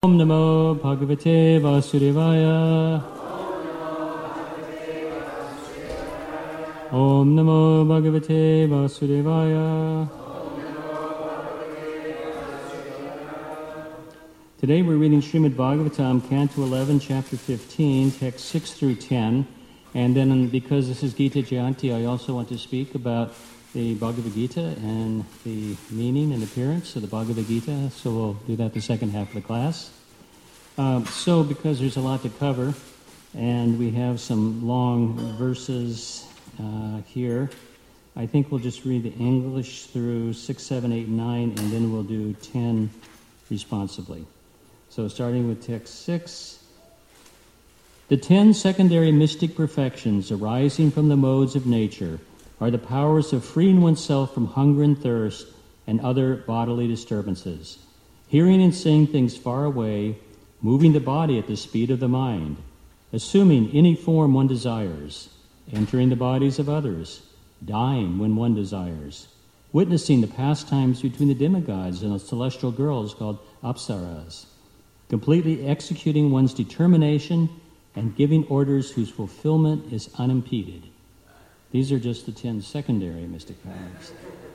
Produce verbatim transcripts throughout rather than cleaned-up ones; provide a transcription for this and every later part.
Om Namo Bhagavate Vasudevaya. Om Namo Bhagavate Vasudevaya. Today we're reading Srimad Bhagavatam, Canto eleven, Chapter fifteen, text six through ten. And then because this is Gita Jayanti, I also want to speak about the Bhagavad Gita and the meaning and appearance of the Bhagavad Gita. So we'll do that the second half of the class. Um, so because there's a lot to cover, and we have some long verses uh, here, I think we'll just read the English through six, seven, eight, nine, and then we'll do ten responsibly. So starting with text six, the ten secondary mystic perfections arising from the modes of nature are the powers of freeing oneself from hunger and thirst and other bodily disturbances, hearing and seeing things far away, moving the body at the speed of the mind, assuming any form one desires, entering the bodies of others, dying when one desires, witnessing the pastimes between the demigods and the celestial girls called apsaras, completely executing one's determination and giving orders whose fulfillment is unimpeded. These are just the ten secondary mystic powers.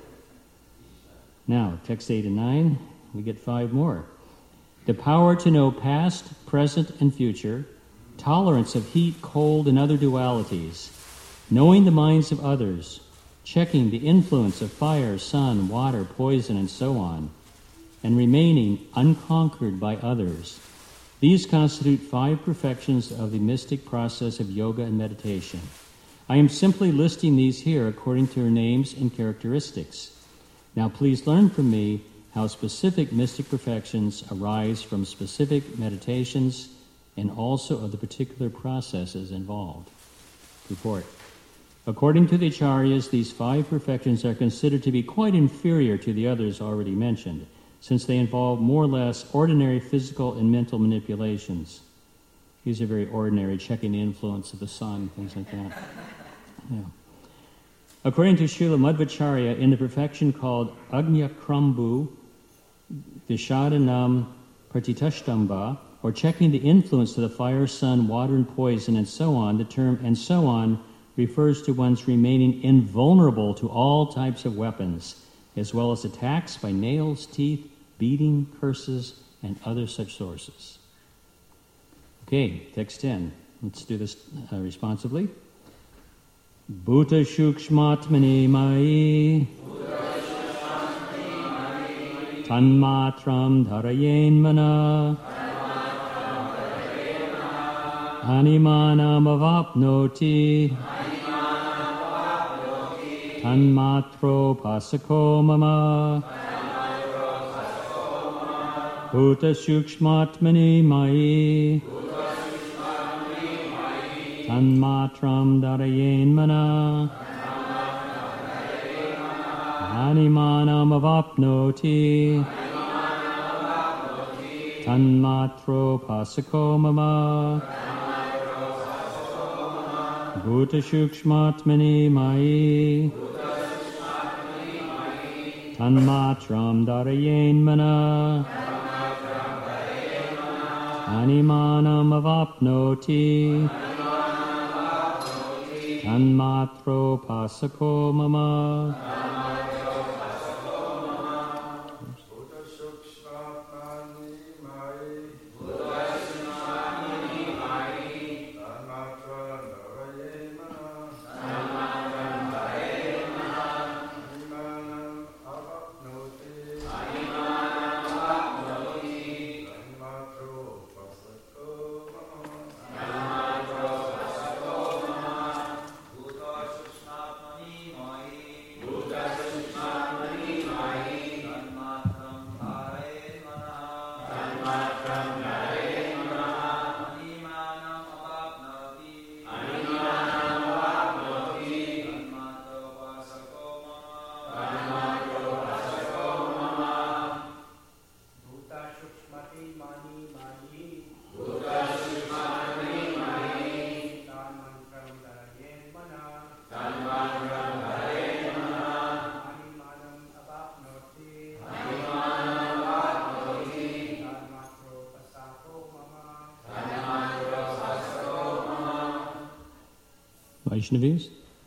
Now, text eight and nine, we get five more. The power to know past, present, and future, tolerance of heat, cold, and other dualities, knowing the minds of others, checking the influence of fire, sun, water, poison, and so on, and remaining unconquered by others. These constitute five perfections of the mystic process of yoga and meditation. I am simply listing these here according to their names and characteristics. Now please learn from me how specific mystic perfections arise from specific meditations and also of the particular processes involved. Report. According to the Acharyas, these five perfections are considered to be quite inferior to the others already mentioned, since they involve more or less ordinary physical and mental manipulations. These are very ordinary, checking the influence of the sun, things like that. Yeah. According to Srila Madhvacharya, in the perfection called Agnyakrambu Vishadanam Pratitashthamba, or checking the influence of the fire, sun, water, and poison, and so on, the term and so on refers to one's remaining invulnerable to all types of weapons, as well as attacks by nails, teeth, beating, curses, and other such sources. Okay, text ten. Let's do this uh, responsibly. Bhuta shukshmatmani mai tanmatram dharayen mana animanam avapnoti tanmatro pasako mama Bhuta shukshmatmani mai Tanmatram dharayen mana Animanam avapnoti Tanmatro pasako mama Bhuta shukshmatmani mai Tanmatram dharayen mana Animanam avapnoti Tanmatro pasako mama Vaishnavis?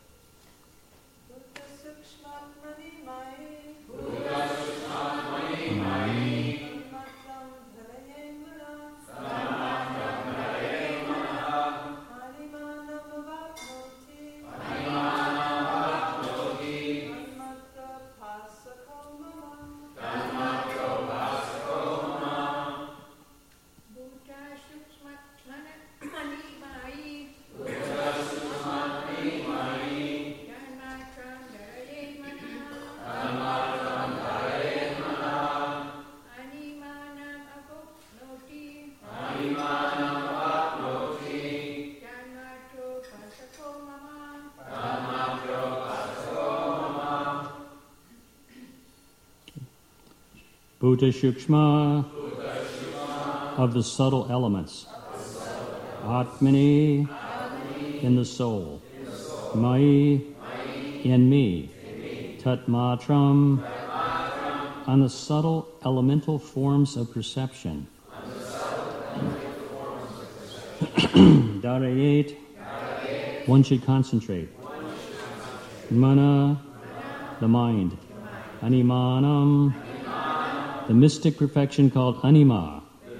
Bhuta Shukshma, of the subtle elements. Atmani, in the soul. Mai, in me. Tat Matram, on the subtle elemental forms of perception. Darayet, one should concentrate. Mana, the mind. Animanam, the mystic perfection called anima.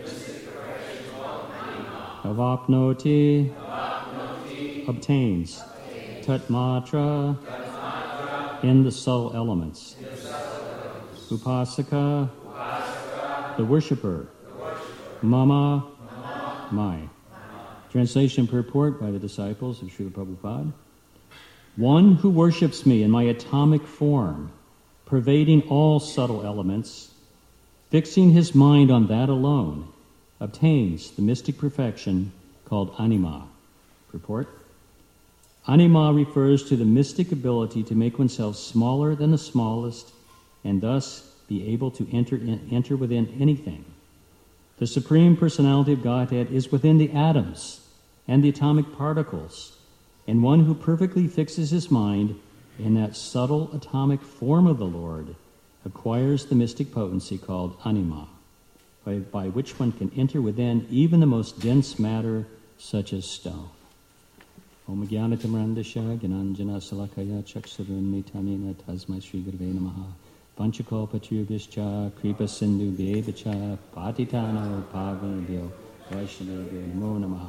Avapnoti, obtains. Tatmatra, in the subtle elements. Upasaka, the worshipper. Mama, my. Translation purport by the disciples of Srila Prabhupada. One who worships me in my atomic form, pervading all subtle elements, fixing his mind on that alone, obtains the mystic perfection called anima. Purport. Anima refers to the mystic ability to make oneself smaller than the smallest and thus be able to enter in, enter within anything. The Supreme Personality of Godhead is within the atoms and the atomic particles, and one who perfectly fixes his mind in that subtle atomic form of the Lord acquires the mystic potency called anima, by, by which one can enter within even the most dense matter, such as stone. Om Jnanatamrandasha Gyananjana Salakaya Chaksurunmitamina Tasmai Sri Gurve Namaha Panchakalpatarubhyascha Kripa Sindhu Bhyevacha Patitano Pavanabhyo Vaishnavabhyo Namo Namaha.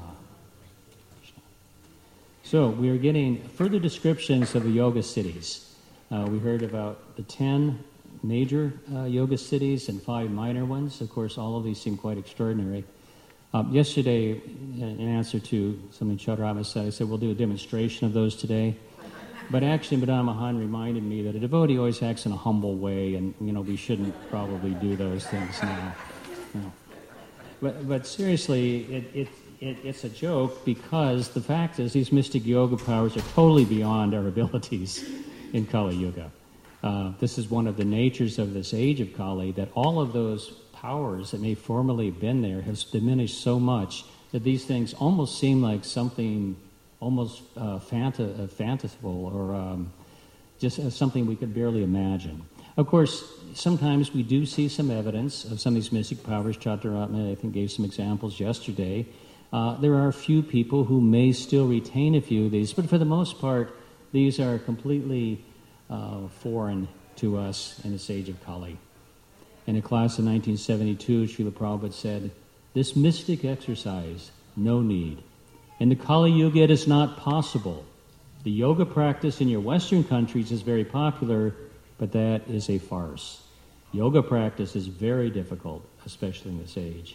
So we are getting further descriptions of the yoga cities. Uh, we heard about the ten major uh, yoga cities and five minor ones. Of course, all of these seem quite extraordinary. Um, yesterday, in answer to something Chaturama said, I said, we'll do a demonstration of those today. But actually, Madame Mahan reminded me that a devotee always acts in a humble way, and, you know, we shouldn't probably do those things now. No. But, but seriously, it, it, it, it's a joke, because the fact is these mystic yoga powers are totally beyond our abilities in Kali Yuga. Uh, this is one of the natures of this age of Kali, that all of those powers that may formerly have been there have diminished so much that these things almost seem like something almost uh, fanta- uh, fanciful or um, just uh, something we could barely imagine. Of course, sometimes we do see some evidence of some of these mystic powers. Chaturama, I think, gave some examples yesterday. Uh, there are a few people who may still retain a few of these, but for the most part, these are completely Uh, foreign to us in this age of Kali. In a class in nineteen seventy-two, Srila Prabhupada said, this mystic exercise, no need. In the Kali Yuga, it is not possible. The yoga practice in your Western countries is very popular, but that is a farce. Yoga practice is very difficult, especially in this age.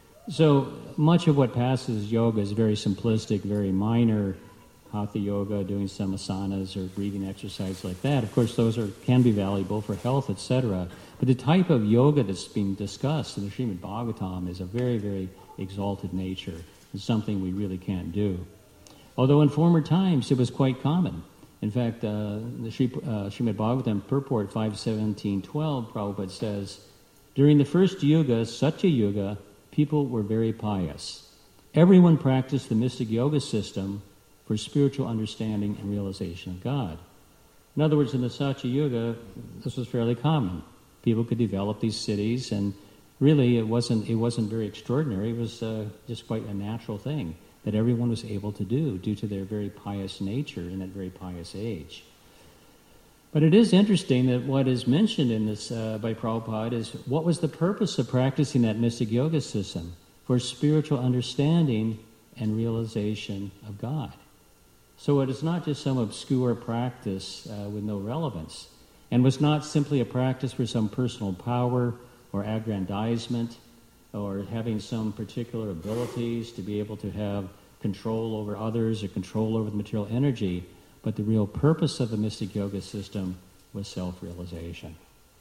So much of what passes as yoga is very simplistic, very minor, Hatha yoga, doing some asanas or breathing exercise like that. Of course, those are can be valuable for health, et cetera. But the type of yoga that's being discussed in the Srimad Bhagavatam is a very, very exalted nature. It's something we really can't do. Although in former times it was quite common. In fact, uh, the Sri, uh, Srimad Bhagavatam purport five seventeen twelve, Prabhupada says, during the first yuga, Satya Yuga, people were very pious. Everyone practiced the mystic yoga system for spiritual understanding and realization of God. In other words, in the Satya Yuga, this was fairly common. People could develop these cities, and really it wasn't it wasn't very extraordinary. It was uh, just quite a natural thing. that everyone was able to do due to their very pious nature in that very pious age. But it is interesting that what is mentioned in this uh, by Prabhupada is what was the purpose of practicing that mystic yoga system? For spiritual understanding and realization of God. So it is not just some obscure practice uh, with no relevance, and was not simply a practice for some personal power or aggrandizement or having some particular abilities to be able to have control over others or control over the material energy, but the real purpose of the mystic yoga system was self-realization.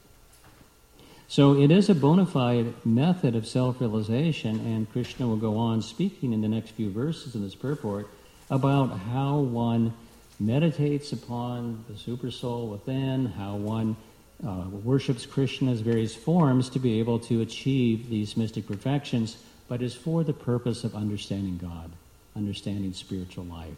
So it is a bona fide method of self-realization, and Krishna will go on speaking in the next few verses in this purport about how one meditates upon the Supersoul within, how one uh, worships Krishna's various forms to be able to achieve these mystic perfections, but is for the purpose of understanding God, understanding spiritual life.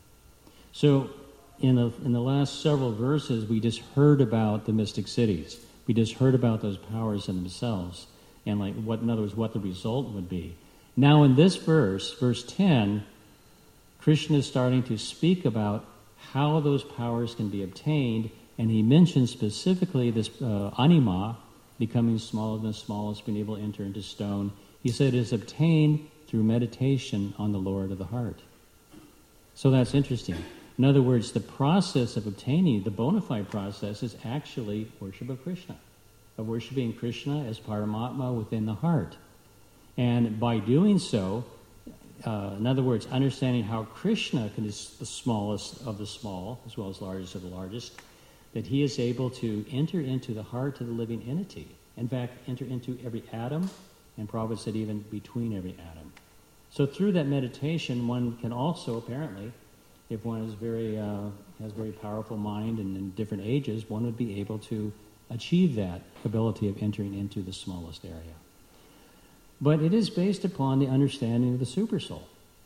So in the, in the last several verses, we just heard about the mystic cities. We just heard about those powers in themselves, and like what, in other words, what the result would be. Now in this verse, verse ten, Krishna is starting to speak about how those powers can be obtained, and he mentions specifically this uh, anima, becoming smaller than the smallest, being able to enter into stone. He said it is obtained through meditation on the Lord of the heart. So that's interesting. In other words, the process of obtaining, the bona fide process, is actually worship of Krishna, of worshiping Krishna as Paramatma within the heart. And by doing so, uh, in other words, understanding how Krishna is the smallest of the small, as well as largest of the largest, that he is able to enter into the heart of the living entity. In fact, enter into every atom, and Prabhupada said even between every atom. So through that meditation, one can also apparently, if one is very uh, has very powerful mind and in different ages, one would be able to achieve that ability of entering into the smallest area. But it is based upon the understanding of the Supersoul.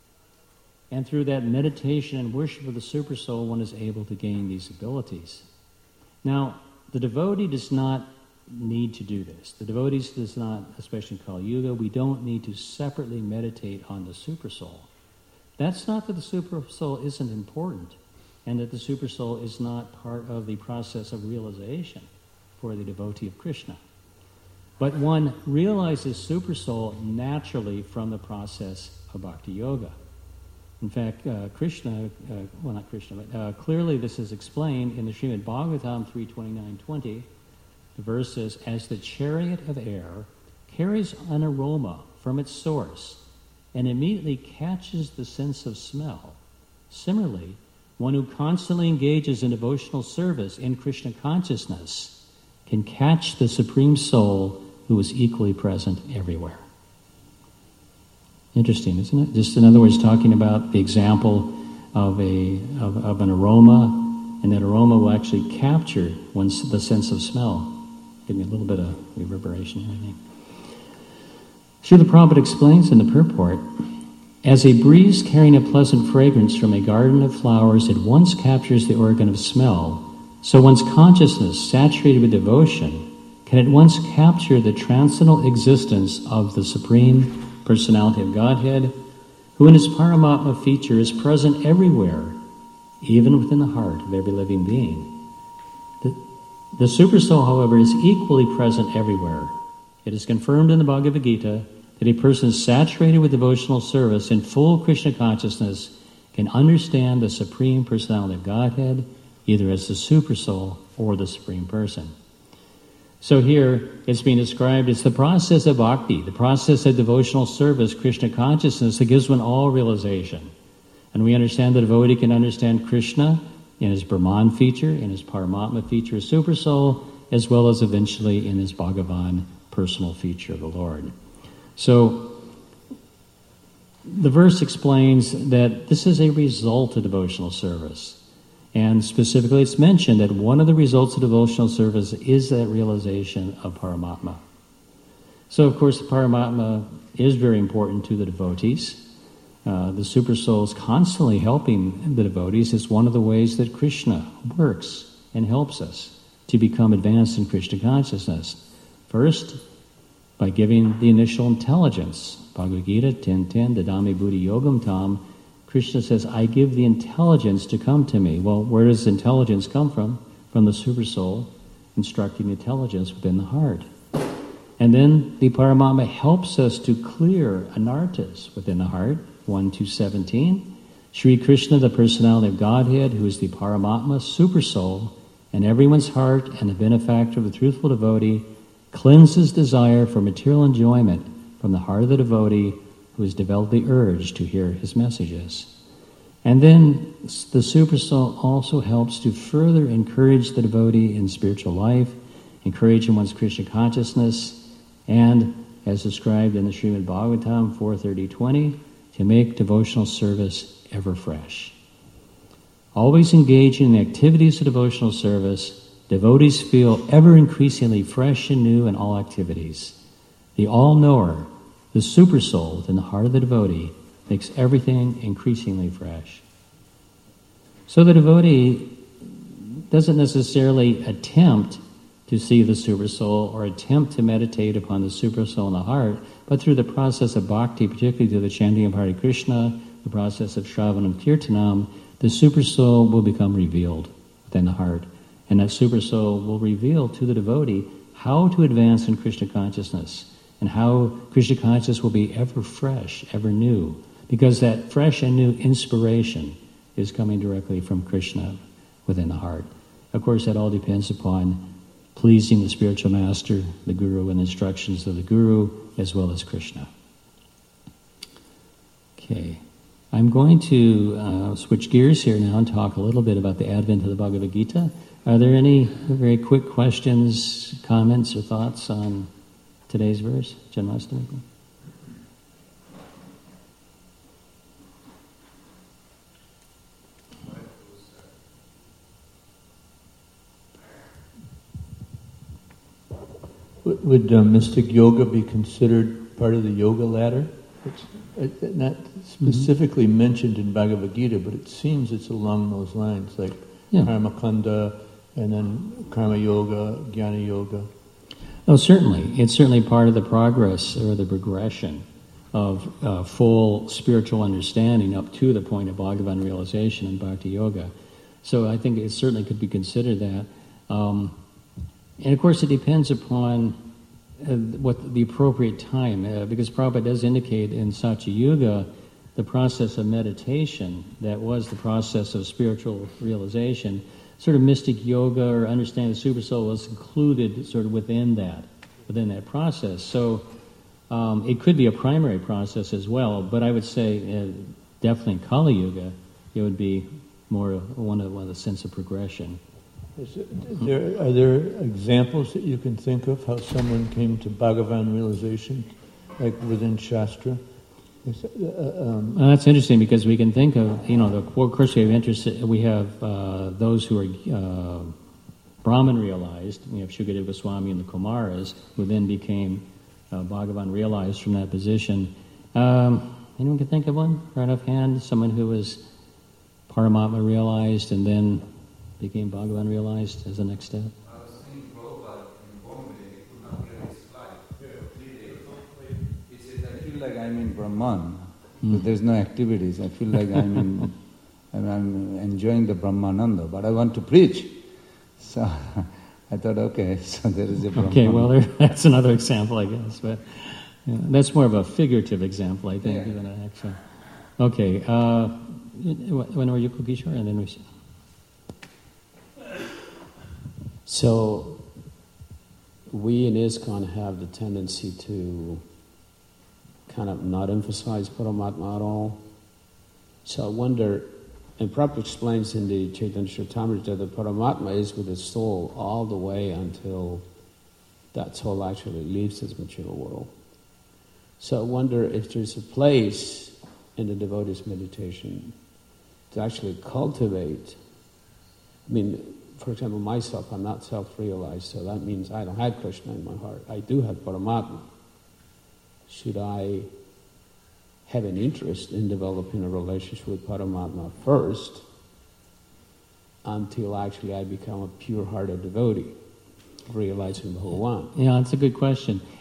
And through that meditation and worship of the Supersoul, one is able to gain these abilities. Now, the devotee does not need to do this. The devotee does not, especially in Kali Yuga, we don't need to separately meditate on the Supersoul. That's not that the Supersoul isn't important, and that the Supersoul is not part of the process of realization for the devotee of Krishna. But one realizes Supersoul naturally from the process of Bhakti Yoga. In fact, uh, Krishna, uh, well not Krishna, but uh, clearly this is explained in the Srimad Bhagavatam three twenty-nine twenty. The verse says, as the chariot of air carries an aroma from its source and immediately catches the sense of smell, similarly, one who constantly engages in devotional service in Krishna consciousness can catch the Supreme Soul who is equally present everywhere. Interesting, isn't it? Just in other words, talking about the example of a of, of an aroma, and that aroma will actually capture one's, the sense of smell. Give me a little bit of reverberation here, I think. Srila Prabhupada explains in the purport, as a breeze carrying a pleasant fragrance from a garden of flowers at once captures the organ of smell, so one's consciousness, saturated with devotion, can at once capture the transcendental existence of the Supreme Personality of Godhead, who in his Paramatma feature is present everywhere, even within the heart of every living being. The, the Supersoul, however, is equally present everywhere. It is confirmed in the Bhagavad Gita that a person saturated with devotional service in full Krishna consciousness can understand the Supreme Personality of Godhead, either as the Supersoul or the Supreme Person. So here, it's being described as the process of bhakti, the process of devotional service, Krishna consciousness, that gives one all realization. And we understand the devotee can understand Krishna in his Brahman feature, in his Paramatma feature, his Supersoul, as well as eventually in his Bhagavan personal feature of the Lord. So, the verse explains that this is a result of devotional service. And specifically, it's mentioned that one of the results of devotional service is that realization of Paramatma. So, of course, the Paramatma is very important to the devotees. Uh, the Supersoul is constantly helping the devotees. It's one of the ways that Krishna works and helps us to become advanced in Krishna consciousness. First, by giving the initial intelligence. Bhagavad Gita ten ten, Dadami Buddhi Yogam Tam, Krishna says, I give the intelligence to come to me. Well, where does intelligence come from? From the Supersoul, instructing intelligence within the heart. And then the Paramatma helps us to clear anarthas within the heart, one to seventeen. Sri Krishna, the personality of Godhead, who is the Paramatma, Supersoul, in everyone's heart and the benefactor of the truthful devotee, cleanses desire for material enjoyment from the heart of the devotee who has developed the urge to hear his messages. And then the Supersoul also helps to further encourage the devotee in spiritual life, encourage in one's Krishna consciousness, and, as described in the Srimad Bhagavatam four thirty twenty, to make devotional service ever fresh. Always engaging in the activities of devotional service, devotees feel ever increasingly fresh and new in all activities. The all-knower, the Supersoul within the heart of the devotee, makes everything increasingly fresh. So the devotee doesn't necessarily attempt to see the Supersoul or attempt to meditate upon the Supersoul in the heart, but through the process of bhakti, particularly through the chanting of Hare Krishna, the process of Shravanam Kirtanam, the Supersoul will become revealed within the heart. And that Supersoul will reveal to the devotee how to advance in Krishna consciousness, and how Krishna consciousness will be ever fresh, ever new, because that fresh and new inspiration is coming directly from Krishna within the heart. Of course, that all depends upon pleasing the spiritual master, the Guru, and the instructions of the Guru, as well as Krishna. Okay. I'm going to uh, switch gears here now and talk a little bit about the advent of the Bhagavad Gita. Are there any very quick questions, comments, or thoughts on today's verse, Janmashtami? Would uh, mystic yoga be considered part of the yoga ladder? It's not specifically mm-hmm. mentioned in Bhagavad Gita, but it seems it's along those lines, like yeah. Karma Kanda, and then Karma Yoga, Jnana Yoga. Oh, certainly. It's certainly part of the progress or the progression of uh, full spiritual understanding up to the point of Bhagavan realization in Bhakti Yoga. So I think it certainly could be considered that. Um, and of course it depends upon uh, what the appropriate time, uh, because Prabhupada does indicate in Satya Yuga the process of meditation that was the process of spiritual realization. Sort of mystic yoga or understanding the Supersoul was included sort of within that, within that process. So um, it could be a primary process as well, but I would say uh, definitely in Kali Yuga it would be more one of, one of the sense of progression. Is there, are there examples that you can think of how someone came to Bhagavan realization, like within Shastra? Is, uh, um, well, that's interesting because we can think of, you know, the, of course we have interest, we have uh, those who are uh, Brahman realized. We have Shukadeva Goswami and the Kumaras, who then became uh, Bhagavan realized from that position. Um, anyone can think of one right offhand? Someone who was Paramatma realized and then became Bhagavan realized as the next step? I was thinking Prabhupada in Bombay, he could not get his flight for three days. He says, I feel like I'm in Brahman, mm. but there's no activities. I feel like I'm in, I'm enjoying the Brahmananda, but I want to preach. So I thought, okay, so there is a Brahman. Okay, well, there, that's another example, I guess, but yeah, that's more of a figurative example, I think, yeah. than an actual. Okay, uh, when were you, Kukishwar? And then we see. So, we in ISKCON have the tendency to kind of not emphasize Paramatma at all. So I wonder, and Prabhupada explains in the Chaitanya Charitamrita that Paramatma is with the soul all the way until that soul actually leaves this material world. So I wonder if there's a place in the devotee's meditation to actually cultivate, I mean, for example, myself, I'm not self-realized, so that means I don't have Krishna in my heart. I do have Paramatma. Should I have an interest in developing a relationship with Paramatma first until actually I become a pure-hearted devotee, realizing Bhagavan? Yeah, that's a good question.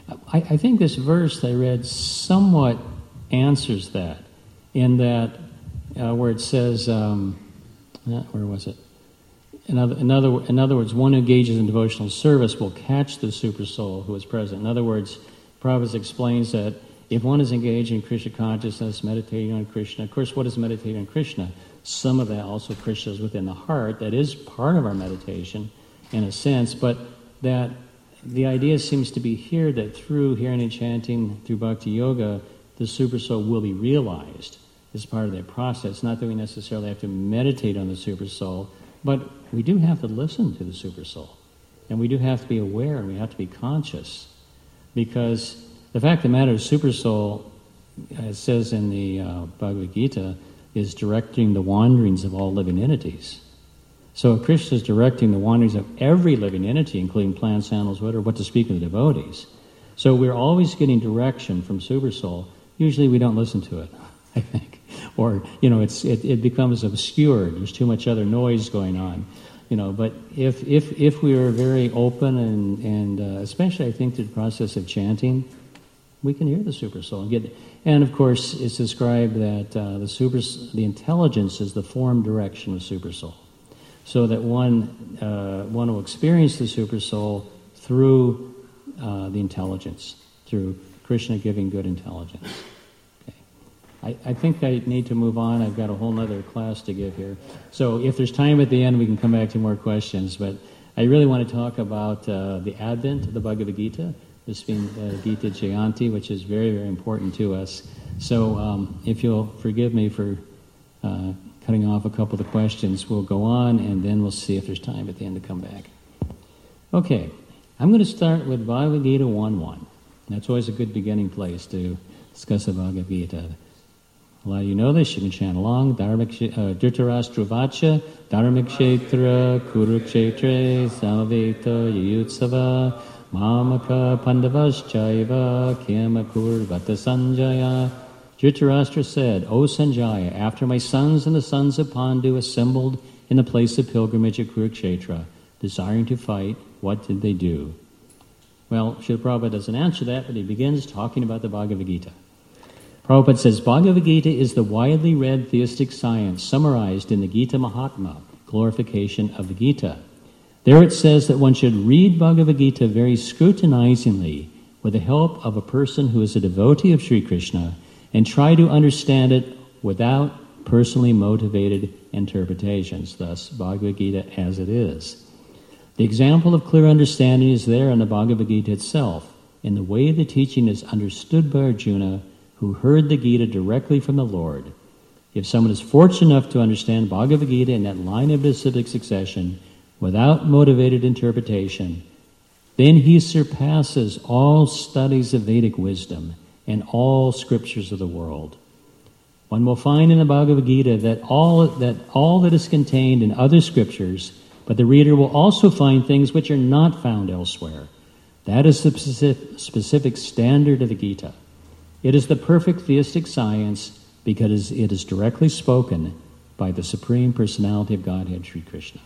I, I think this verse I read somewhat answers that, in that uh, where it says, um, uh, where was it? In other, in, other, in other words, one who engages in devotional service will catch the super soul who is present. In other words, Prabhupada explains that if one is engaged in Krishna consciousness, meditating on Krishna, of course, what is meditating on Krishna? Some of that also Krishna is within the heart. That is part of our meditation, in a sense, but that the idea seems to be here that through hearing and chanting, through bhakti yoga, the super soul will be realized as part of that process. Not that we necessarily have to meditate on the super soul, but we do have to listen to the super soul. And we do have to be aware, and we have to be conscious. Because the fact of the matter is, super soul, as it says in the uh, Bhagavad Gita, is directing the wanderings of all living entities. So if Krishna is directing the wanderings of every living entity, including plants, animals, whatever, what to speak of the devotees. So we're always getting direction from super soul. Usually we don't listen to it, I think. Or, you know, it's it, it becomes obscured. There's too much other noise going on. You know, but if if if we are very open and, and uh, especially I think through the process of chanting, we can hear the super soul. And, get, and of course, it's described that uh, the super the intelligence is the form direction of super soul. So that one uh, one will experience the super soul through uh, the intelligence, through Krishna giving good intelligence. Okay. I, I think I need to move on. I've got a whole other class to give here. So if there's time at the end, we can come back to more questions. But I really want to talk about uh, the advent of the Bhagavad Gita, this being uh, Gita Jayanti, which is very, very important to us. So um, if you'll forgive me for uh, cutting off a couple of the questions, we'll go on, and then we'll see if there's time at the end to come back. Okay, I'm going to start with Bhagavad Gita one one. That's always a good beginning place to discuss the Bhagavad Gita. A lot of you know this, you can chant along. Dhritarashtra Vacha, Dharmakshetra, Kurukshetre, Samaveta, Yayutsava, Mamaka, Pandavaschaiva, Kimakur, Vata Sanjaya. Dhritarashtra said, O Sanjaya, after my sons and the sons of Pandu assembled in the place of pilgrimage at Kurukshetra, desiring to fight, what did they do? Well, Srila Prabhupada doesn't answer that, but he begins talking about the Bhagavad Gita. Prabhupada says, Bhagavad Gita is the widely read theistic science summarized in the Gita Mahatma, glorification of the Gita. There it says that one should read Bhagavad Gita very scrutinizingly with the help of a person who is a devotee of Sri Krishna and try to understand it without personally motivated interpretations, thus Bhagavad Gita as it is. The example of clear understanding is there in the Bhagavad Gita itself, in the way the teaching is understood by Arjuna, who heard the Gita directly from the Lord. If someone is fortunate enough to understand Bhagavad Gita in that line of specific succession, without motivated interpretation, then he surpasses all studies of Vedic wisdom and all scriptures of the world. One will find in the Bhagavad Gita that all that all that is contained in other scriptures, but the reader will also find things which are not found elsewhere. That is the specific, specific standard of the Gita. It is the perfect theistic science because it is directly spoken by the Supreme Personality of Godhead, Sri Krishna.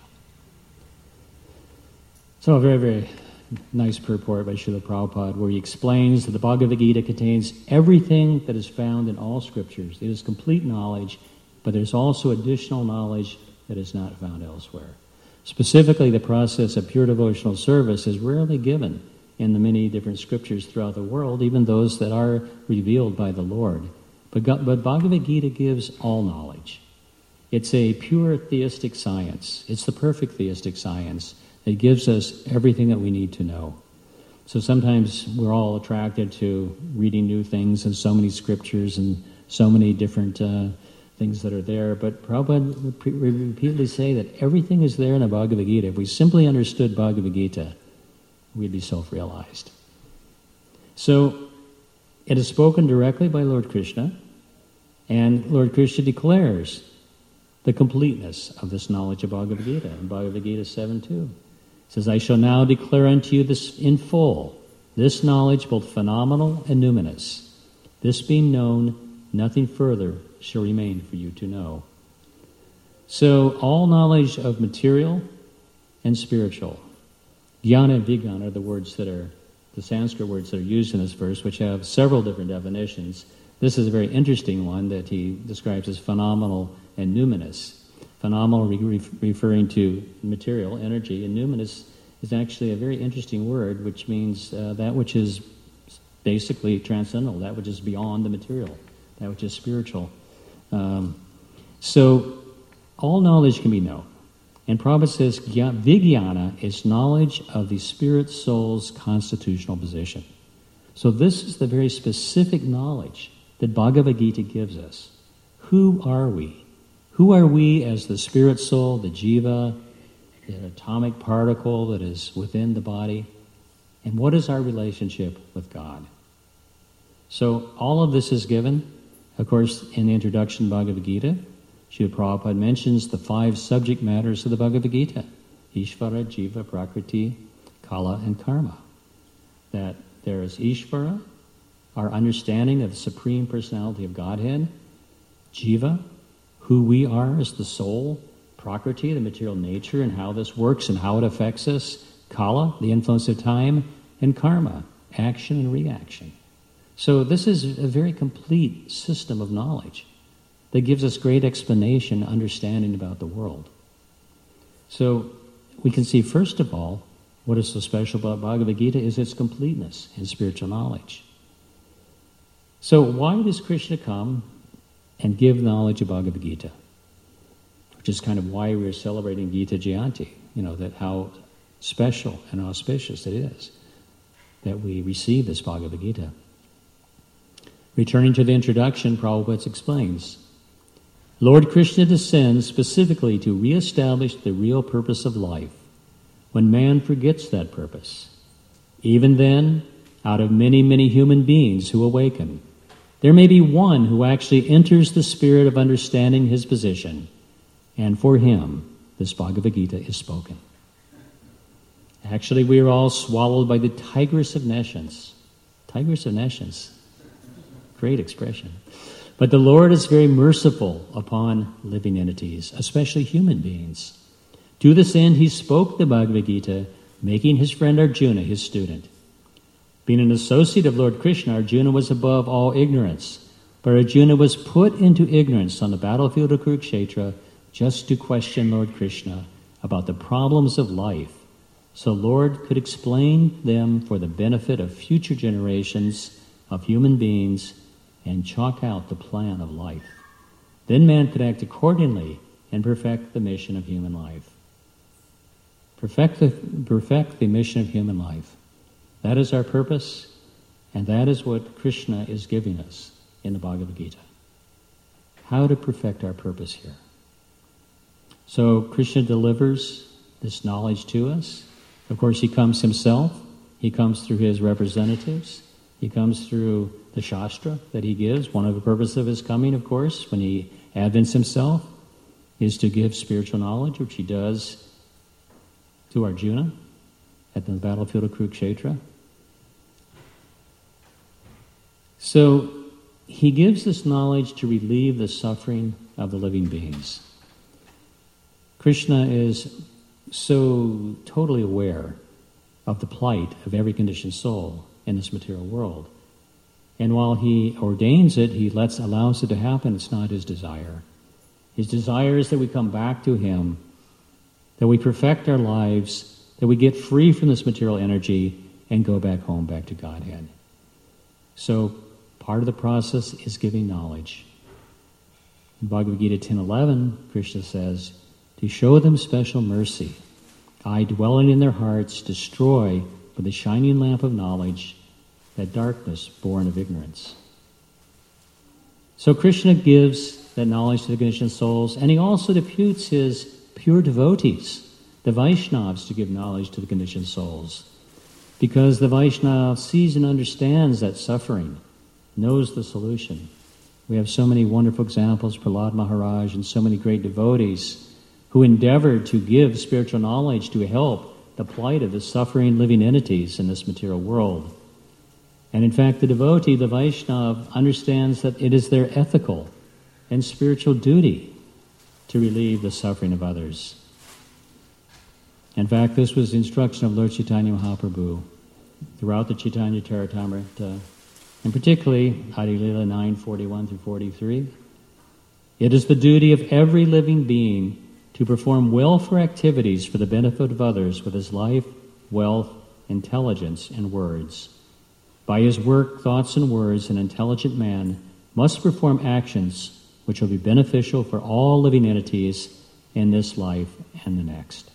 So a very, very nice purport by Srila Prabhupada, where he explains that the Bhagavad Gita contains everything that is found in all scriptures. It is complete knowledge, but there's also additional knowledge that is not found elsewhere. Specifically, the process of pure devotional service is rarely given in the many different scriptures throughout the world, even those that are revealed by the Lord. But, God, but Bhagavad Gita gives all knowledge. It's a pure theistic science. It's the perfect theistic science. It gives us everything that we need to know. So sometimes we're all attracted to reading new things and so many scriptures and so many different uh, things that are there. But Prabhupada would repeatedly say that everything is there in the Bhagavad Gita. If we simply understood Bhagavad Gita, we'd be self-realized. So it is spoken directly by Lord Krishna, and Lord Krishna declares the completeness of this knowledge of Bhagavad Gita in Bhagavad Gita seven two. It says, I shall now declare unto you this in full, this knowledge both phenomenal and numinous. This being known, nothing further shall remain for you to know. So all knowledge of material and spiritual, jnana and vijnana are the words that are the Sanskrit words that are used in this verse, which have several different definitions. This is a very interesting one that he describes as phenomenal and numinous. Phenomenal re- referring to material, energy, and numinous is actually a very interesting word, which means uh, that which is basically transcendental, that which is beyond the material, that which is spiritual. Um, so all knowledge can be known. And Prabhupada says, Vijnana is knowledge of the spirit soul's constitutional position. So this is the very specific knowledge that Bhagavad Gita gives us. Who are we? Who are we as the spirit soul, the jiva, the atomic particle that is within the body? And what is our relationship with God? So all of this is given, of course, in the introduction to Bhagavad Gita. Srila Prabhupada mentions the five subject matters of the Bhagavad Gita: Ishvara, Jiva, Prakriti, Kala, and Karma. That there is Ishvara, our understanding of the Supreme Personality of Godhead; Jiva, who we are as the soul; Prakriti, the material nature and how this works and how it affects us; Kala, the influence of time; and Karma, action and reaction. So this is a very complete system of knowledge that gives us great explanation, understanding about the world. So we can see, first of all, what is so special about Bhagavad Gita is its completeness in spiritual knowledge. So why does Krishna come and give knowledge of Bhagavad Gita? Which is kind of why we're celebrating Gita Jayanti, you know, that how special and auspicious it is that we receive this Bhagavad Gita. Returning to the introduction, Prabhupada explains, Lord Krishna descends specifically to reestablish the real purpose of life when man forgets that purpose. Even then, out of many, many human beings who awaken, there may be one who actually enters the spirit of understanding his position, and for him, this Bhagavad Gita is spoken. Actually, we are all swallowed by the tigress of nescience. Tigress of nescience. Great expression. But the Lord is very merciful upon living entities, especially human beings. To this end, he spoke the Bhagavad Gita, making his friend Arjuna his student. Being an associate of Lord Krishna, Arjuna was above all ignorance. But Arjuna was put into ignorance on the battlefield of Kurukshetra just to question Lord Krishna about the problems of life, so Lord could explain them for the benefit of future generations of human beings and chalk out the plan of life. Then man could act accordingly and perfect the mission of human life. Perfect the, perfect the mission of human life. That is our purpose, and that is what Krishna is giving us in the Bhagavad Gita. How to perfect our purpose here. So Krishna delivers this knowledge to us. Of course, he comes himself. He comes through his representatives. He comes through the Shastra that he gives. One of the purposes of his coming, of course, when he advents himself, is to give spiritual knowledge, which he does to Arjuna at the battlefield of Kurukshetra. So he gives this knowledge to relieve the suffering of the living beings. Krishna is so totally aware of the plight of every conditioned soul in this material world. And while he ordains it, he lets allows it to happen. It's not his desire. His desire is that we come back to him, that we perfect our lives, that we get free from this material energy and go back home, back to Godhead. So part of the process is giving knowledge. In Bhagavad Gita ten eleven, Krishna says, to show them special mercy, I, dwelling in their hearts, destroy with the shining lamp of knowledge that darkness born of ignorance. So Krishna gives that knowledge to the conditioned souls, and he also deputes his pure devotees, the Vaishnavas, to give knowledge to the conditioned souls. Because the Vaishnava sees and understands that suffering, knows the solution. We have so many wonderful examples, Prahlad Maharaj and so many great devotees who endeavored to give spiritual knowledge to help the plight of the suffering living entities in this material world. And in fact, the devotee, the Vaishnava, understands that it is their ethical and spiritual duty to relieve the suffering of others. In fact, this was the instruction of Lord Chaitanya Mahaprabhu. throughout the Chaitanya Charitamrita, and particularly Adi Lila nine forty-one through forty-three. It is the duty of every living being to perform welfare activities for the benefit of others with his life, wealth, intelligence, and words. By his work, thoughts, and words, an intelligent man must perform actions which will be beneficial for all living entities in this life and the next.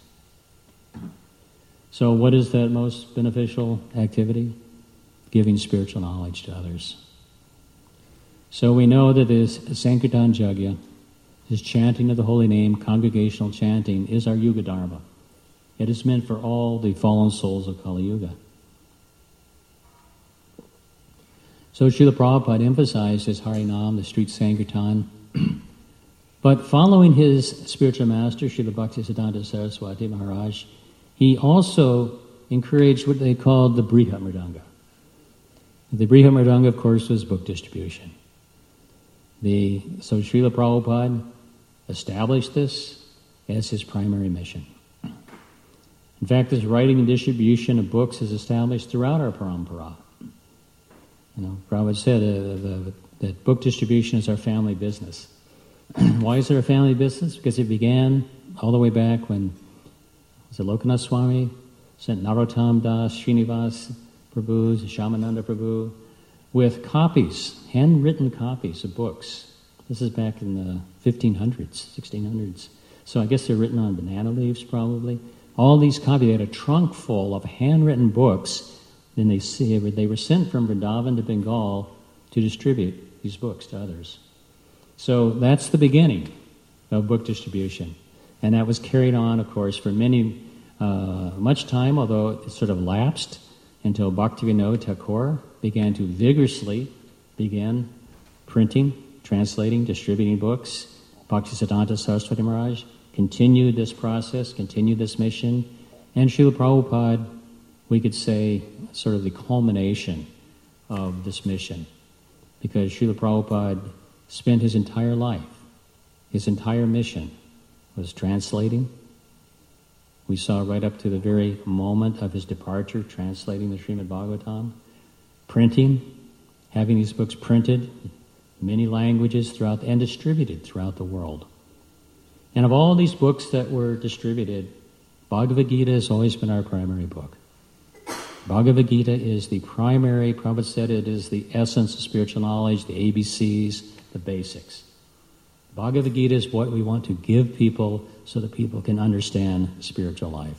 So what is that most beneficial activity? Giving spiritual knowledge to others. So we know that this Sankirtan Yajna, this chanting of the holy name, congregational chanting, is our Yuga Dharma. It is meant for all the fallen souls of Kali Yuga. So Srila Prabhupada emphasized his Harinam, the street Sankirtan. But following his spiritual master, Srila Bhaktisiddhanta Saraswati Maharaj, he also encouraged what they called the Brihat Mridanga. The Brihat Mridanga, of course, was book distribution. The, so Srila Prabhupada established this as his primary mission. In fact, this writing and distribution of books is established throughout our parampara. You know, Prabhupada said uh, the, that book distribution is our family business. Why is it a family business? Because it began all the way back when was it Lokanath Swami sent Narottam Das, Srinivas Prabhu, Shamananda Prabhu, with copies, handwritten copies of books. This is back in the fifteen hundreds, sixteen hundreds. So I guess they're written on banana leaves probably. All these copies, they had a trunk full of handwritten books. Then they, see, they were sent from Vrindavan to Bengal to distribute these books to others. So that's the beginning of book distribution. And that was carried on, of course, for many, uh, much time, although it sort of lapsed until Bhaktivinoda Thakur began to vigorously begin printing, translating, distributing books. Bhaktisiddhanta Saraswati Maharaj continued this process, continued this mission. And Srila Prabhupada, we could say, sort of the culmination of this mission. Because Srila Prabhupada spent his entire life, his entire mission was translating. We saw right up to the very moment of his departure, translating the Srimad Bhagavatam, printing, having these books printed in many languages throughout and distributed throughout the world. And of all these books that were distributed, Bhagavad Gita has always been our primary book. Bhagavad Gita is the primary, Prabhupada said it is the essence of spiritual knowledge, the A B Cs, the basics. Bhagavad Gita is what we want to give people so that people can understand spiritual life.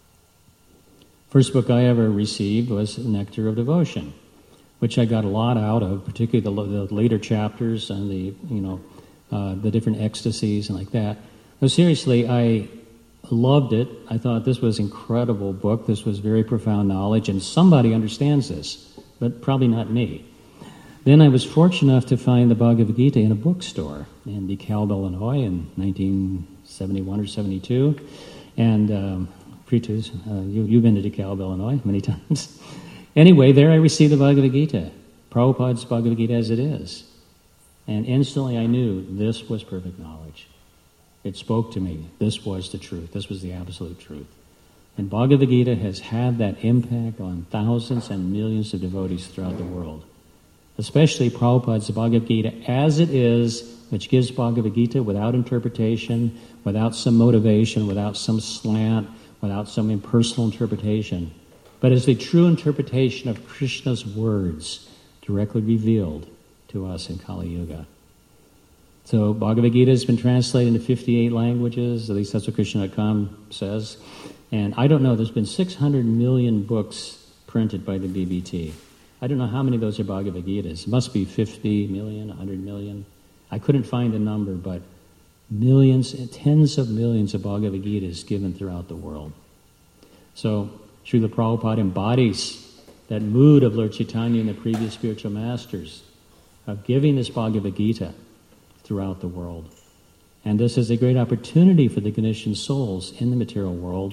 First book I ever received was Nectar of Devotion, which I got a lot out of, particularly the, the later chapters and the, you know, uh, the different ecstasies and like that. No, seriously, I loved it. I thought this was an incredible book. This was very profound knowledge, and somebody understands this, but probably not me. Then I was fortunate enough to find the Bhagavad Gita in a bookstore in DeKalb, Illinois in nineteen seventy-one or seventy-two. And um, Pritus, uh, you, you've been to DeKalb, Illinois many times. Anyway, there I received the Bhagavad Gita, Prabhupada's Bhagavad Gita as it is. And instantly I knew this was perfect knowledge. It spoke to me. This was the truth. This was the absolute truth. And Bhagavad Gita has had that impact on thousands and millions of devotees throughout the world. Especially Prabhupada's Bhagavad Gita as it is, which gives Bhagavad Gita without interpretation, without some motivation, without some slant, without some impersonal interpretation, but as the true interpretation of Krishna's words directly revealed to us in Kali Yuga. So Bhagavad Gita has been translated into fifty-eight languages, at least that's what Krishna dot com says. And I don't know, there's been six hundred million books printed by the B B T. I don't know how many of those are Bhagavad Gitas. It must be fifty million, one hundred million. I couldn't find a number, but millions, tens of millions of Bhagavad Gitas given throughout the world. So Srila Prabhupada embodies that mood of Lord Chaitanya and the previous spiritual masters of giving this Bhagavad Gita throughout the world. And this is a great opportunity for the conditioned souls in the material world.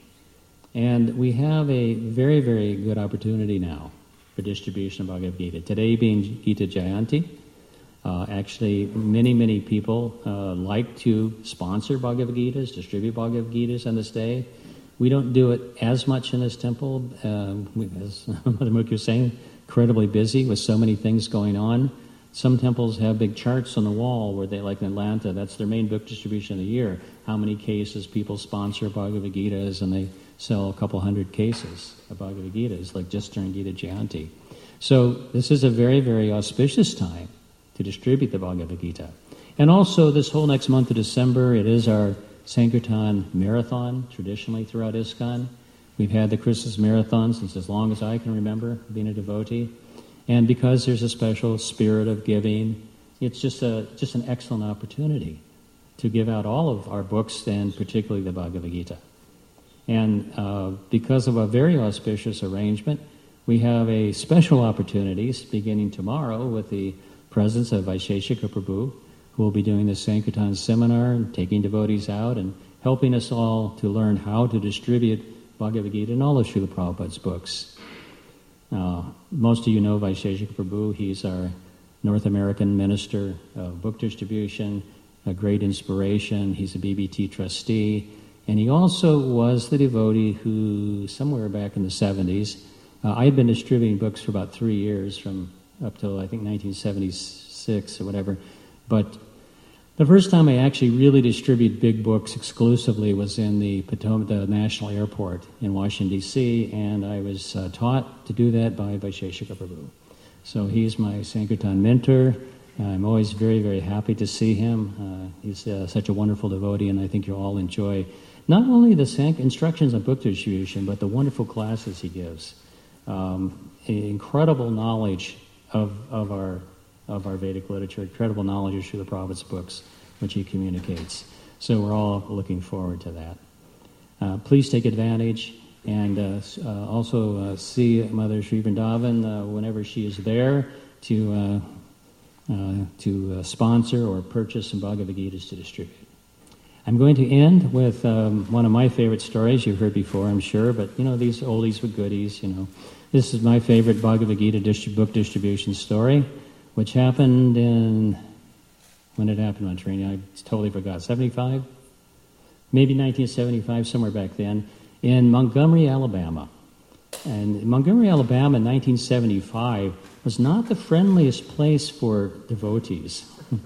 And we have a very, very good opportunity now for distribution of Bhagavad Gita. Today being Gita Jayanti, uh, actually many, many people uh, like to sponsor Bhagavad Gitas, distribute Bhagavad Gitas on this day. We don't do it as much in this temple, uh, we, as Mother Mukhi was saying, incredibly busy with so many things going on. Some temples have big charts on the wall where they, like in Atlanta, that's their main book distribution of the year. How many cases people sponsor Bhagavad Gitas, and they sell a couple hundred cases of Bhagavad Gitas, like just during Gita Jayanti. So this is a very, very auspicious time to distribute the Bhagavad Gita. And also this whole next month of December, it is our Sankirtan Marathon, traditionally throughout ISKCON. We've had the Christmas Marathon since as long as I can remember being a devotee. And because there's a special spirit of giving, it's just a just an excellent opportunity to give out all of our books, and particularly the Bhagavad Gita. And uh, because of a very auspicious arrangement, we have a special opportunity beginning tomorrow with the presence of Vaisheshika Prabhu, who will be doing the Sankirtan seminar and taking devotees out and helping us all to learn how to distribute Bhagavad Gita and all of Srila Prabhupada's books. Uh, most of you know Vaisheshika Prabhu. He's our North American Minister of Book Distribution, a great inspiration. He's a B B T trustee. And he also was the devotee who, somewhere back in the seventies, uh, I had been distributing books for about three years, from up till I think nineteen seventy-six or whatever. But the first time I actually really distributed big books exclusively was in the Potomac, the National Airport in Washington, D C, and I was uh, taught to do that by Vaisheshika Prabhu. So he's my Sankirtan mentor. I'm always very, very happy to see him. Uh, he's uh, such a wonderful devotee, and I think you'll all enjoy not only the sank- instructions on book distribution, but the wonderful classes he gives. Um, incredible knowledge of, of our of our Vedic literature, incredible knowledge of Srila Prabhupada's books, which he communicates. So we're all looking forward to that. Uh, please take advantage, and uh, uh, also uh, see Mother Sri Vrindavan uh, whenever she is there to uh, uh, to uh, sponsor or purchase some Bhagavad Gitas to distribute. I'm going to end with um, one of my favorite stories. You've heard before, I'm sure, but you know, these oldies with goodies, you know. This is my favorite Bhagavad Gita distri- book distribution story, which happened in, when did it happen, Montreal? I totally forgot, seventy-five? Maybe nineteen seventy-five, somewhere back then, in Montgomery, Alabama. And Montgomery, Alabama in nineteen seventy-five was not the friendliest place for devotees.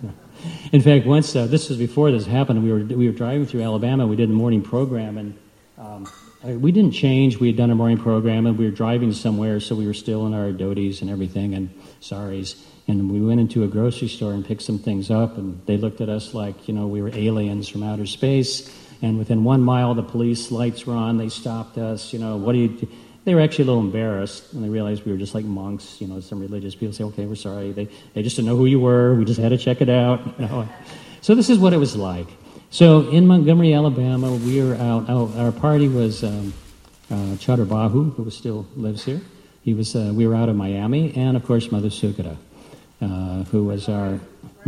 In fact, once, uh, this was before this happened, we were we were driving through Alabama, we did a morning program, and um, we didn't change, we had done a morning program, and we were driving somewhere, so we were still in our dhotis and everything, and saris. And we went into a grocery store and picked some things up, and they looked at us like, you know, we were aliens from outer space. And within one mile, the police lights were on. They stopped us. You know, what do you do? They were actually a little embarrassed, and they realized we were just like monks. You know, some religious people say, okay, we're sorry. They they just didn't know who you were. We just had to check it out. You know? So this is what it was like. So in Montgomery, Alabama, we were out. out our party was um, uh, Chadar Bahu, who was still lives here. He was. Uh, we were out of Miami, and of course, Mother Sukata. Uh, who was our...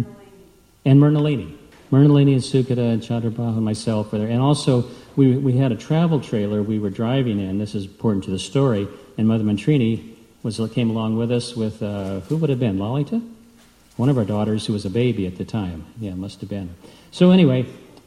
And Mernalini. Mernalini and Sukata and Chandrabahu and myself were there. And also, we we had a travel trailer we were driving in. This is important to the story. And Mother Mantrini was, came along with us with, uh, who would have been, Lalita? One of our daughters who was a baby at the time. Yeah, must have been. So anyway,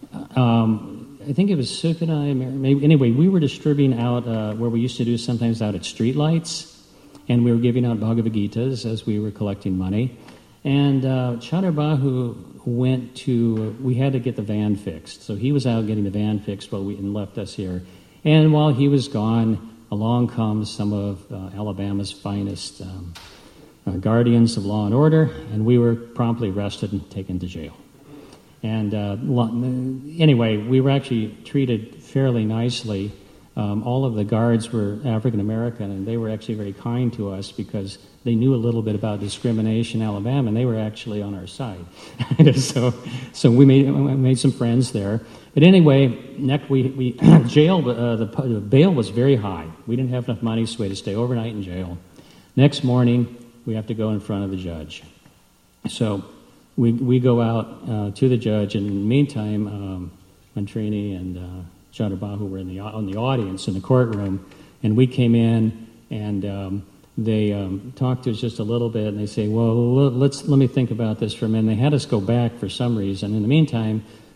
um, I think it was Sukata, maybe, anyway, we were distributing out uh, where we used to do sometimes out at streetlights. And we were giving out Bhagavad Gitas as we were collecting money. And uh, Chadar Bahu went to, we had to get the van fixed. So he was out getting the van fixed while we, and left us here. And while he was gone, along comes some of uh, Alabama's finest um, uh, guardians of law and order, and we were promptly arrested and taken to jail. And uh, anyway, we were actually treated fairly nicely. Um, all of the guards were African American, and they were actually very kind to us because they knew a little bit about discrimination in Alabama, and they were actually on our side. so, so we made we made some friends there. But anyway, next we we jail uh, the, the bail was very high. We didn't have enough money, so we had to stay overnight in jail. Next morning, we have to go in front of the judge. So we we go out uh, to the judge, and in the meantime, um, Mantrini and uh, Chadar Bahu were in the on the audience in the courtroom, and we came in, and um, they um, talked to us just a little bit, and they say, well, let's let me think about this for a minute. They had us go back for some reason. In the meantime,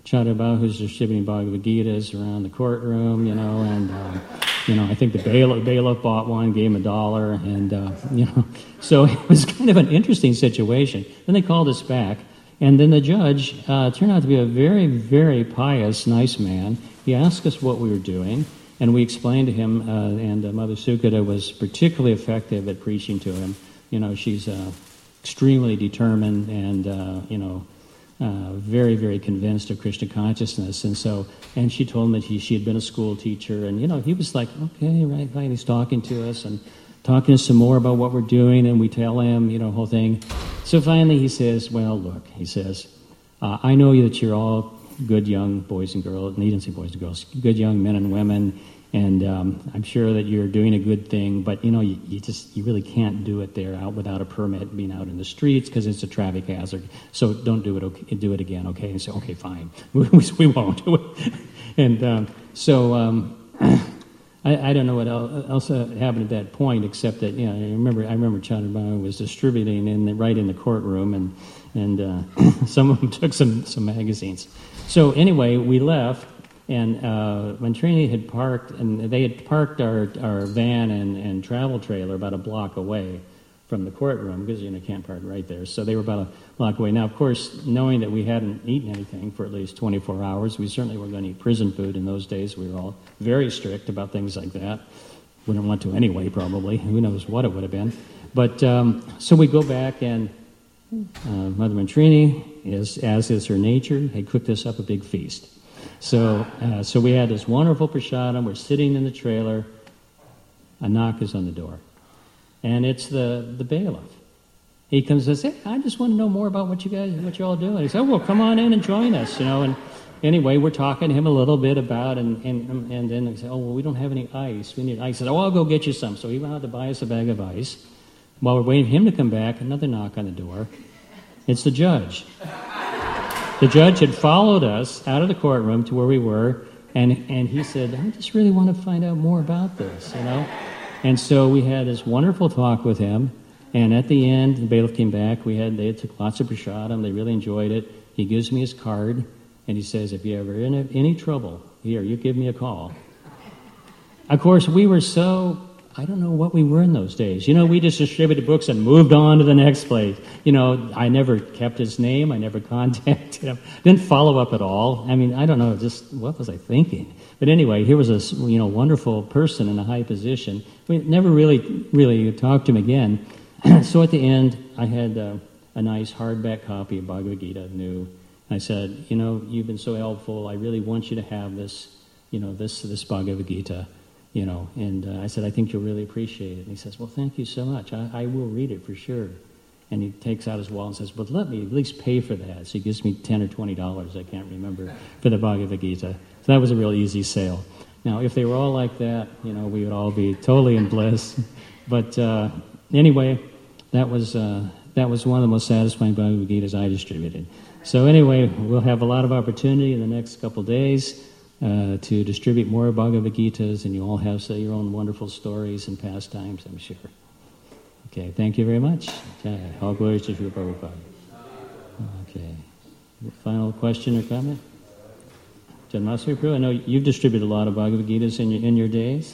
Chadaba, who's distributing Bhagavad Gitas around the courtroom, you know, and, um, you know, I think the bailiff, bailiff bought one, gave him a dollar, and, uh, you know, so it was kind of an interesting situation. Then they called us back, and then the judge uh, turned out to be a very, very pious, nice man. He asked us what we were doing, and we explained to him, uh, and uh, Mother Sukata was particularly effective at preaching to him. You know, she's uh, extremely determined and, uh, you know, Uh, very, very convinced of Krishna consciousness, and so, and she told him that he, she had been a school teacher, and you know, he was like, okay, right, fine. He's talking to us and talking to us some more about what we're doing, and we tell him, you know, whole thing. So finally, he says, well, look, he says, uh, I know that you're all good young boys and girls, and he didn't say boys and girls, good young men and women, and um, I'm sure that you're doing a good thing, but you know, you, you just you really can't do it there out without a permit, being out in the streets, because it's a traffic hazard. So don't do it. Okay, do it again, okay? And say, okay, fine, we, we won't do it. And um, so um, I, I don't know what else happened at that point, except that you know I remember I remember Chandrabhava was distributing in the, right in the courtroom, and and uh, some of them took some some magazines. So anyway, we left. And uh, when Trini had parked, and they had parked our, our van and, and travel trailer about a block away from the courtroom, because you know, you can't park right there. So they were about a block away. Now, of course, knowing that we hadn't eaten anything for at least twenty-four hours, we certainly weren't going to eat prison food in those days. We were all very strict about things like that. We didn't want to anyway, probably. Who knows what it would have been. But um, so we go back, and uh, Mother Trini, is, as is her nature, had cooked us up a big feast. So, uh, so we had this wonderful prasadam. We're sitting in the trailer. A knock is on the door, and it's the the bailiff. He comes and says, "Hey, I just want to know more about what you guys, what you're all doing." He said, "Oh, well, come on in and join us," you know. And anyway, we're talking to him a little bit about, and and and then he said, "Oh, well, we don't have any ice. We need ice." He said, "Oh, I'll go get you some." So he went out to buy us a bag of ice. While we're waiting for him to come back, another knock on the door. It's the judge. The judge had followed us out of the courtroom to where we were, and and he said, "I just really want to find out more about this," you know. And so we had this wonderful talk with him, and at the end, the bailiff came back. We had they took lots of prasadam. They really enjoyed it. He gives me his card, and he says, "If you ever in any trouble, here, you give me a call." Of course, we were so. I don't know what we were in those days. You know, we just distributed books and moved on to the next place. You know, I never kept his name. I never contacted him. Didn't follow up at all. I mean, I don't know, just what was I thinking? But anyway, here was a, you know, wonderful person in a high position. We never really, really talked to him again. So at the end, I had uh, a nice hardback copy of Bhagavad Gita, new. I said, you know, you've been so helpful. I really want you to have this, you know, this this Bhagavad Gita. You know, and uh, I said, I think you'll really appreciate it. And he says, well, thank you so much. I, I will read it for sure. And he takes out his wallet and says, but let me at least pay for that. So he gives me ten or twenty dollars, I can't remember, for the Bhagavad Gita. So that was a real easy sale. Now, if they were all like that, you know, we would all be totally in bliss. But uh, anyway, that was uh, that was one of the most satisfying Bhagavad Gitas I distributed. So anyway, we'll have a lot of opportunity in the next couple days Uh, to distribute more Bhagavad Gitas, and you all have say, your own wonderful stories and pastimes, I'm sure. Okay, thank you very much. Okay, all glories to Srila Prabhupada. Okay, final question or comment? Janmasri Prabhu, I know you've distributed a lot of Bhagavad Gitas in your, in your days.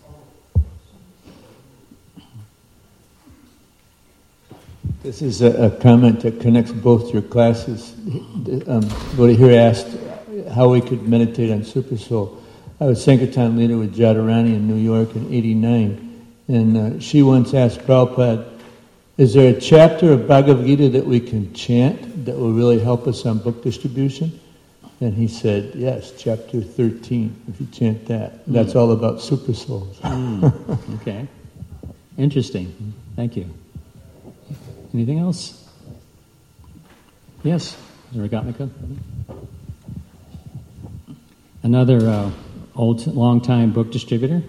This is a, a comment that connects both your classes. Um, Bodhi here asked how we could meditate on Super Soul. I was Sankirtan leader with Jadharani in New York in eighty-nine, and uh, she once asked Prabhupada, is there a chapter of Bhagavad Gita that we can chant that will really help us on book distribution? And he said, yes, chapter thirteen, if you chant that. Mm. That's all about Super Souls. Mm. Okay. Interesting. Thank you. Anything else? Yes, Ragatmika? Another uh, old, long-time book distributor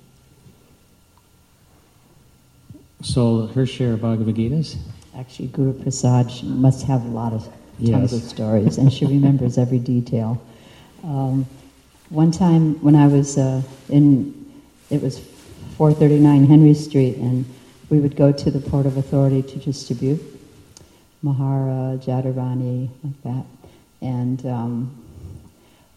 sold her share of Bhagavad Gitas. Actually, Guru Prasad must have a lot of tons Yes. of stories, and she remembers every detail. Um, one time when I was uh, in, it was four thirty-nine Henry Street, and we would go to the Port of Authority to distribute Mahara, Jadharani, like that, and. Um,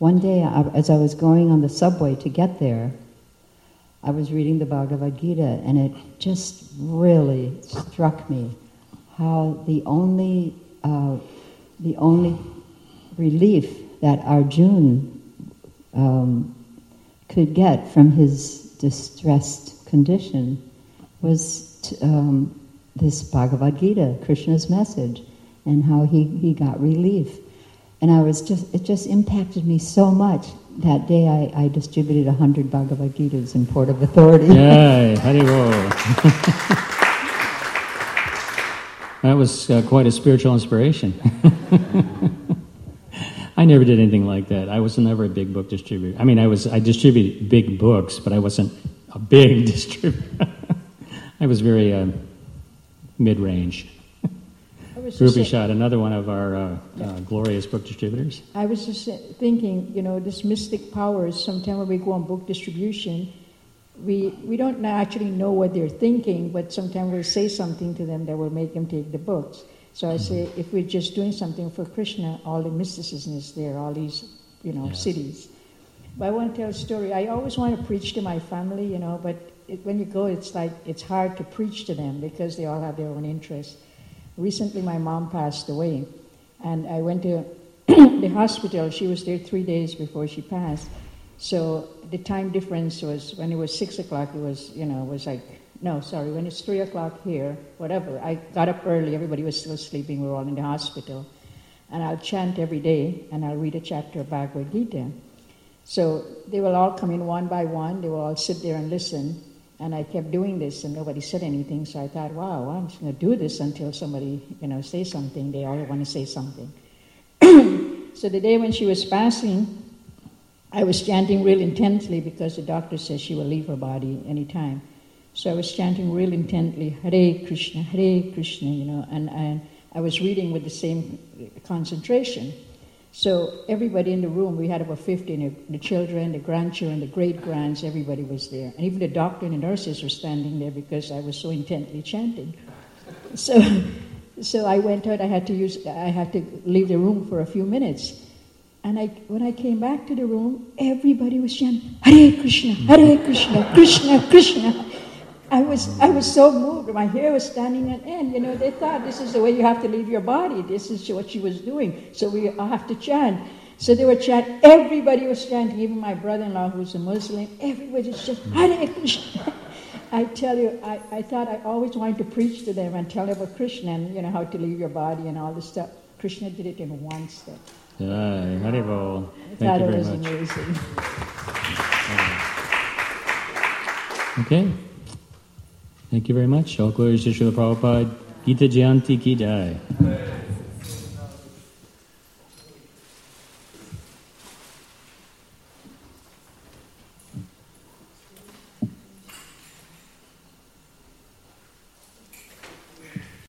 one day, I, as I was going on the subway to get there, I was reading the Bhagavad Gita, and it just really struck me how the only uh, the only relief that Arjuna um, could get from his distressed condition was t- um, this Bhagavad Gita, Krishna's message, and how he, he got relief. And I was just it just impacted me so much. That day I, I distributed one hundred Bhagavad Gitas in Port of Authority. Yay, Haribol. That was uh, quite a spiritual inspiration. I never did anything like that. I was never a big book distributor. I mean, I was I distributed big books, but I wasn't a big distributor. I was very uh, mid-range. Ruby Shot, another one of our uh, uh, glorious book distributors. I was just thinking, you know, this mystic powers, sometimes when we go on book distribution, we we don't actually know what they're thinking, but sometimes we'll say something to them that will make them take the books. So I say, if we're just doing something for Krishna, all the mysticism is there, all these, you know, yes. cities. But I want to tell a story. I always want to preach to my family, you know, but it, when you go, it's like, it's hard to preach to them because they all have their own interests. Recently, my mom passed away, and I went to the hospital. She was there three days before she passed. So the time difference was, when it was six o'clock, it was, you know, it was like, no, sorry, when it's three o'clock here, whatever. I got up early, everybody was still sleeping, we were all in the hospital. And I'll chant every day, and I'll read a chapter of Bhagavad Gita. So they will all come in one by one, they will all sit there and listen. And I kept doing this, and nobody said anything. So I thought, wow, I'm just going to do this until somebody, you know, says something. They all want to say something. So the day when she was passing, I was chanting real intensely because the doctor says she will leave her body any time. So I was chanting real intently, Hare Krishna, Hare Krishna, you know, and, and I was reading with the same concentration. So everybody in the room, we had about fifty, the children, the grandchildren, the great-grands, everybody was there. And even the doctor and the nurses were standing there because I was so intently chanting. So so I went out, I had to use, I had to leave the room for a few minutes. And I, when I came back to the room, everybody was chanting, Hare Krishna, Hare Krishna, Krishna, Krishna. I was I was so moved. My hair was standing on end. You know, they thought this is the way you have to leave your body. This is what she was doing. So we all have to chant. So they were chanting. Everybody was chanting. Even my brother-in-law, who's a Muslim, everybody was just Hare Krishna. I tell you, I, I thought I always wanted to preach to them and tell them about Krishna and, you know, how to leave your body and all this stuff. Krishna did it in one step. Jai, Haribol. I Thank thought you it very was much. amazing. Okay. Thank you very much. All glories to Srila Prabhupada. Gita Jayanti Ki Jai.